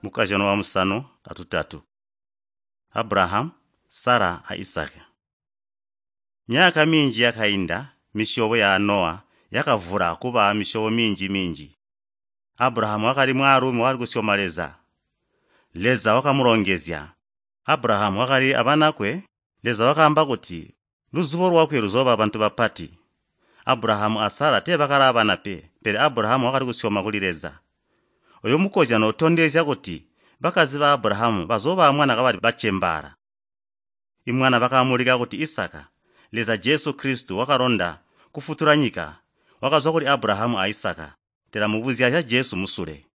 Mukazano wa musano atutatu. Abrahamu, Sara a Isaka. Myaka minji yakayinda, mishowo ya Nowa yakavula kuba mishowo minji. Abrahamu wakali mwalume wali kusyomaleza. Leza wakamulongezya. Abrahamu wakali abanakwe, Leza wakamba kuti luzuvo lwakwe luzoba abantu bapati. Abrahamu a Sara te bakali abana pe, pere Abrahamu wakali kusyoma kuli Leza. Oyo mukozano otondezya kuti bakazi ba Abrahamu bazoba amwana kabali bachembara. Imwana bakamulika kuti Isaka. Leza Jesu Kristu wakalonda kufutura nyika, wakazwa kuli Abrahamu a Isaka, tera mubuzya ya Jesu musule.